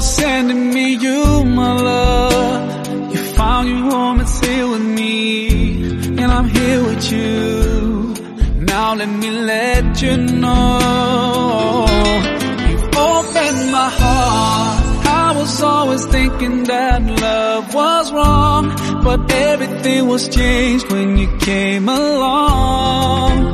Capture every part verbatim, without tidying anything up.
sending me you, my love. You found your home, it's here with me, and I'm here with you. Now let me let you know, you've opened my heart. I was always thinking that love was wrong, but everything was changed when you came along.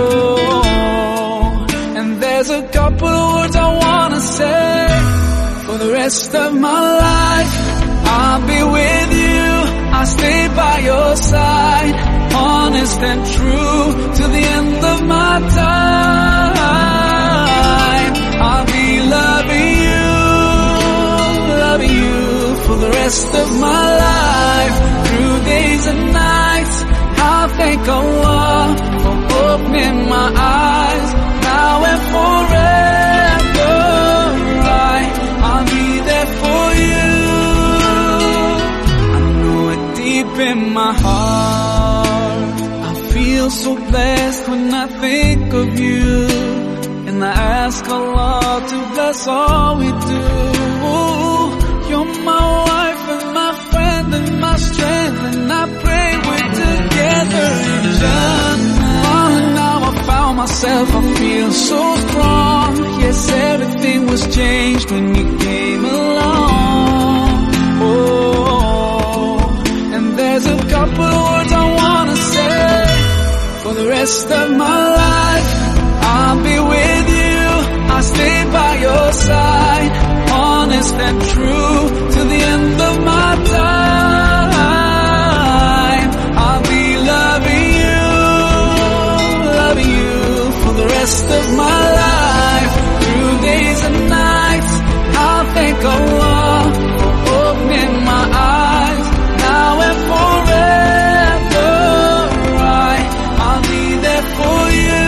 Oh, and there's a couple of words I wanna say. For the rest of my life, I'll be with you. I'll stay by your side, honest and true, to the end of my time. I'll be loving you, loving you for the rest of my life. Through days and nights, I'll thank Allah for opening my eyes. Now and forever, right, I'll be there for you. I know it deep in my heart. I feel so blessed when I think of you, and I ask Allah to bless all we do. You're my wife and my friend and my strength, and I pray we're together in Jannah. Oh, now I found myself, I feel so strong. Yes, everything was changed when you came along. Oh, and there's a couple of words I wanna say. For the rest of my life, I'll be with you. I'll stay by your side, honest and true, to the end of my time. I'll be loving you, loving you for the rest of my life. Through days and nights, I'll thank Allah for opening my eyes. Now and forever, right, I'll be there for you.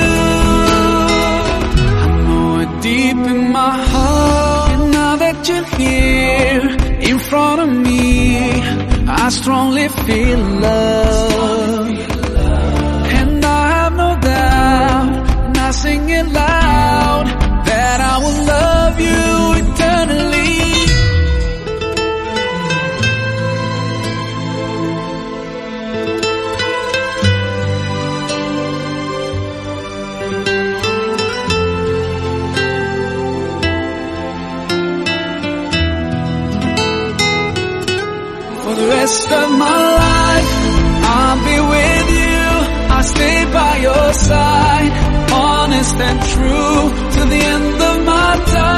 I know it deep in my heart, and now that you're here in front of me, I strongly feel love. And I have no doubt, and I sing it loud, that I will love you eternally. For the rest of my life, I'll be with you. I'll stay by your side, honest and true, to the end of my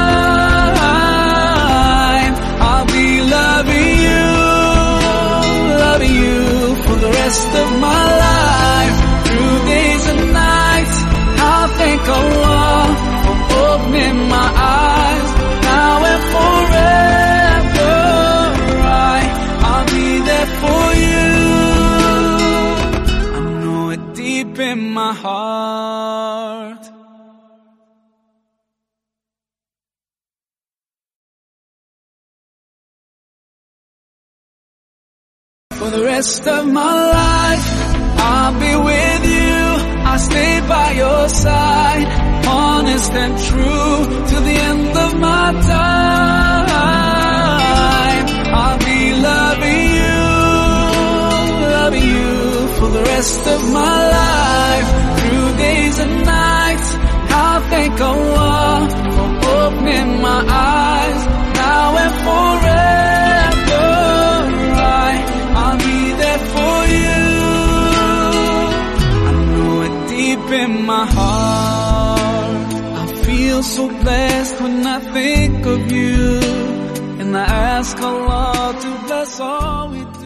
time. I'll be loving you, loving you for the rest of my life. Through days and nights, I'll thank Allah for opening my eyes. Now and forever, right, I'll be there for you. I know it deep in my heart. For the rest of my life, I'll be with you. I'll stay by your side, honest and true, to the end of my time. I'll be loving you, loving you for the rest of my life. Through days and nights, I'll thank Allah for opening my eyes. Now and forever, right, I'll be there for you. I know it deep in my heart. I feel so blessed when I think of you, and I ask Allah to bless all we do.